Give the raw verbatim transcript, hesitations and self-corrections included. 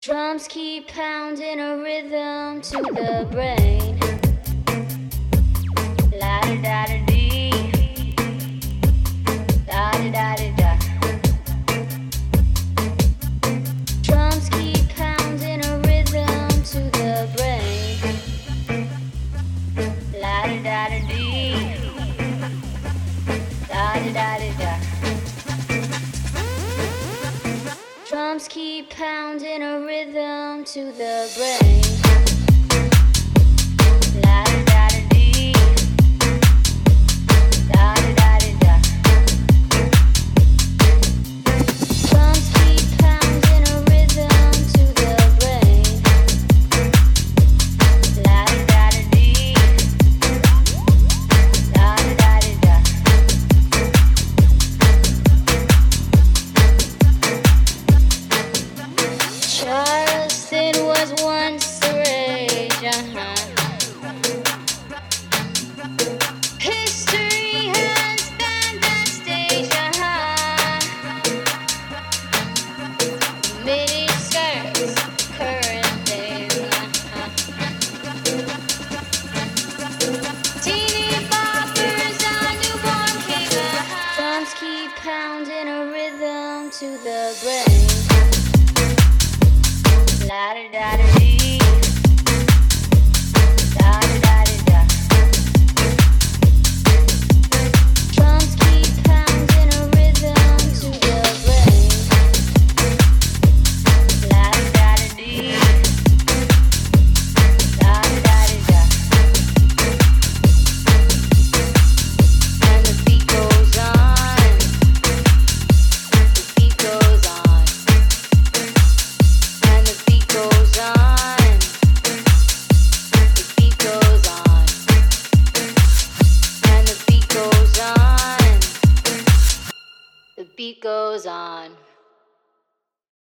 Drums keep pounding a rhythm to the brain. La da da da dee, da da da da da. Drums keep pounding a rhythm to the brain. La da da da dee, da da da da da. Drums keep pounding a rhythm to the brain. La da da da dee, da da da da da. Drums keep pounding a rhythm to the brain. La da da da dee, da da da da da. Charleston was once a rage, uh-huh. History has banned that stage, uh-huh. Mini skirts, current thing, uh-huh. Teeny boppers, a newborn king, uh-huh. Drums keep pounding a rhythm to the brain. La da da da dee, da da da da da. Drums keep pounding a rhythm to the brain. La da da da dee, da da da da da. And the beat goes on, the beat goes on. And the beat goes on, the beat goes on, and the beat goes on, the beat goes on.